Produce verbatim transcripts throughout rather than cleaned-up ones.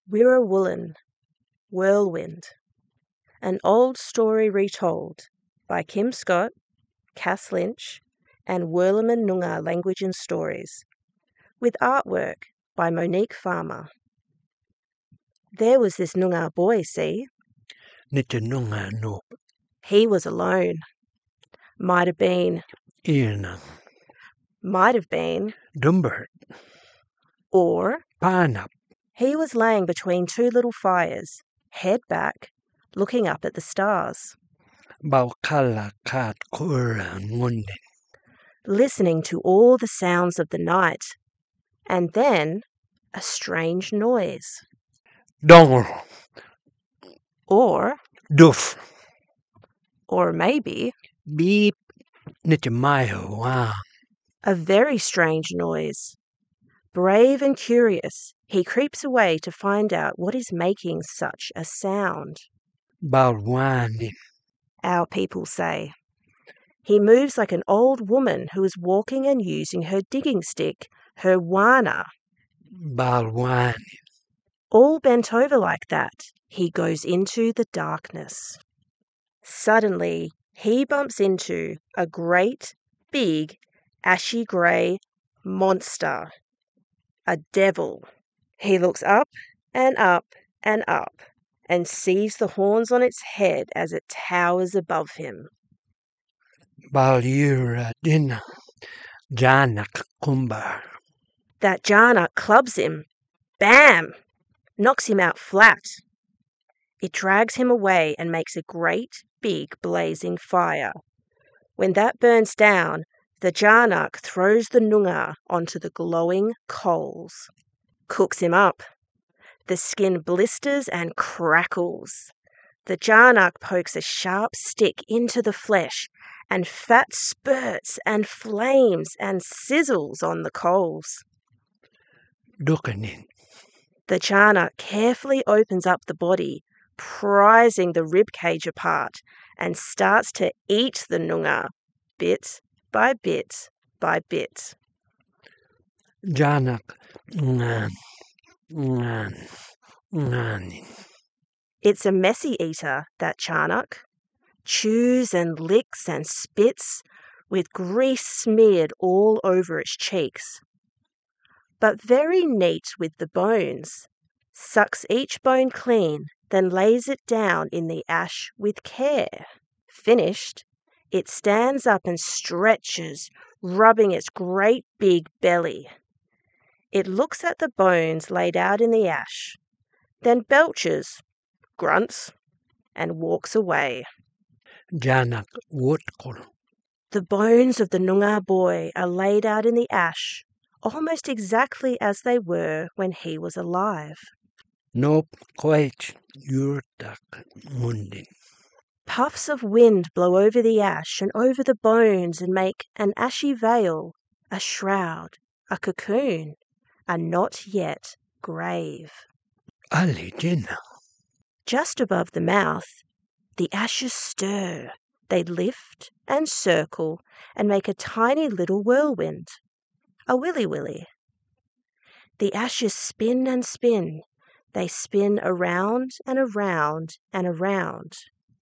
Wirrawullen, Whirlwind. An old story retold by Kim Scott, Cass Lynch, and Wurlaman Noongar Language and Stories, with artwork by Monique Farmer. There was this Noongar boy, see? Nita Noongar no. He was alone. Might have been. Irna. Might have been. Dumbert. Or Panap. he was laying between two little fires, head back, looking up at the stars. Baukala kat kura ngundin. Listening to all the sounds of the night, and then a strange noise. Dongor. Or, Doof. or maybe, Beep. Nita mayo wow. a very strange noise. Brave and curious, he creeps away to find out what is making such a sound. Balwandin. Our people say. He moves like an old woman who is walking and using her digging stick, her wana. Balwandin. All bent over like that, he goes into the darkness. Suddenly, he bumps into a great, big, ashy grey monster. A devil. He looks up and up and up and sees the horns on its head as it towers above him. Balyura dina. Janak kumbar. That Jana clubs him. Bam! Knocks him out flat. It drags him away and makes a great, big, blazing fire. When that burns down, the Jarnak throws the Noongar onto the glowing coals. Cooks him up. The skin blisters and crackles. The Jarnak pokes a sharp stick into the flesh, and fat spurts and flames and sizzles on the coals. Dukanin. The Jarnak carefully opens up the body, prizing the rib cage apart, and starts to eat the Noongar, bit by bit by bit. Janak ngan. Ngan. Nganin. It's a messy eater, that Charnock. Chews and licks and spits, with grease smeared all over its cheeks. But very neat with the bones. Sucks each bone clean, then lays it down in the ash with care. Finished, it stands up and stretches, rubbing its great big belly. It looks at the bones laid out in the ash, then belches, grunts, and walks away. Janak wotkol. The bones of the Noongar boy are laid out in the ash, almost exactly as they were when he was alive. Nope quite yurtak mundin. Puffs of wind blow over the ash and over the bones and make an ashy veil, a shroud, a cocoon, a not yet grave. Ali jina. Just above the mouth, the ashes stir. They lift and circle and make a tiny little whirlwind, a willy-willy. The ashes spin and spin. They spin around and around and around.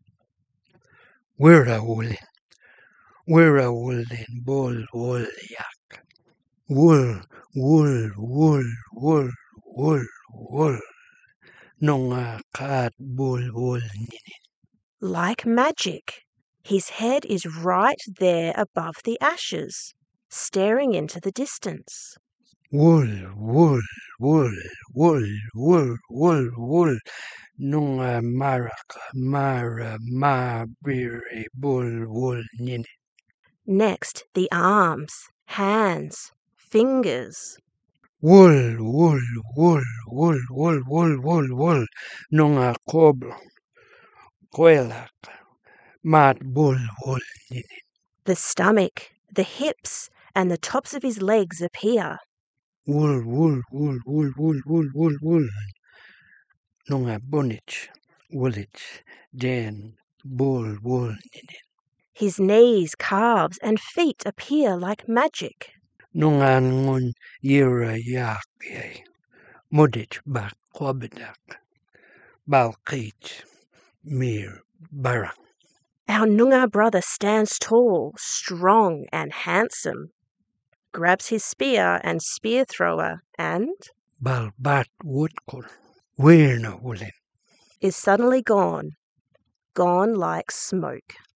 Wira woolin. Wira woolin bol wool yak. Wool, wool, wool, wool, wool, wool. Nonga kat bol wool ninin. Like magic, his head is right there above the ashes, staring into the distance. Wool, wool, wool, wool, wool, wool, wool. Nunga maraka, mara, ma, bire, bol, wool, ninin. Next, the arms, hands, fingers. Wool, wool, wool, wool, wool, wool, wool, wool. Nunga koblo, koelak, mat, bol, wool, ninin. The stomach, the hips, and the tops of his legs appear. Wool, wool, wool, wool, wool, wool, wool, wool. Nunga bonich, woollich, jen, bol, wool, ninin. His knees, calves, and feet appear like magic. Nunga ngun yira yak, yay. Mudich bak quabidak. Balqich mir barang. Our Noongar brother stands tall, strong, and handsome, grabs his spear and spear thrower, and Balbat woodkol. Wirna wulin. is suddenly gone, gone like smoke.